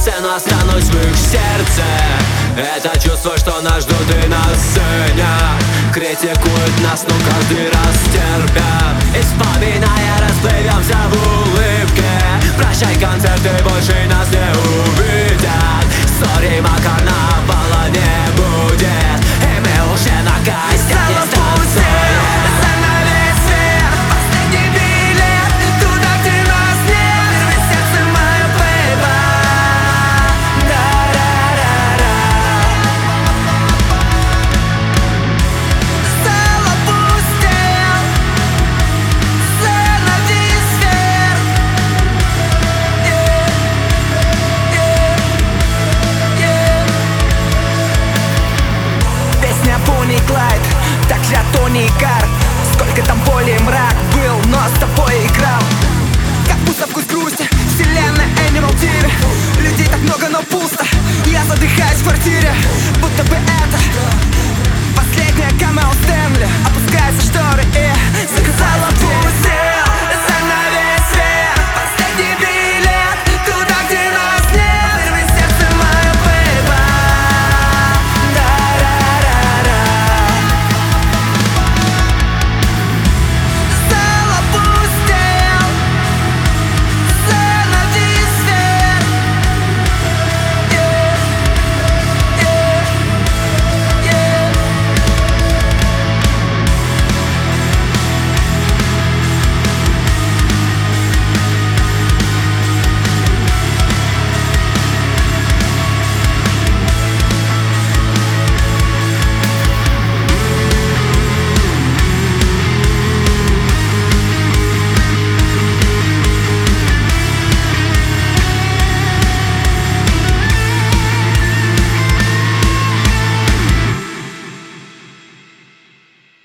сцену, останусь в их сердце. Это чувство, что нас ждут и на сцене. Критикуют нас, но каждый раз терпят. И вспоминая, расплывемся в улыбке. Прощай, концерты больше нас не увидят. Сори, карнавала не будет. И мы уже на костях не станцуем. Бонни Клайд, также от Тони Карр. Сколько там боли, мрак был, но с тобой играл. Как будто вкус грусти, вселенная Animal TV. Людей так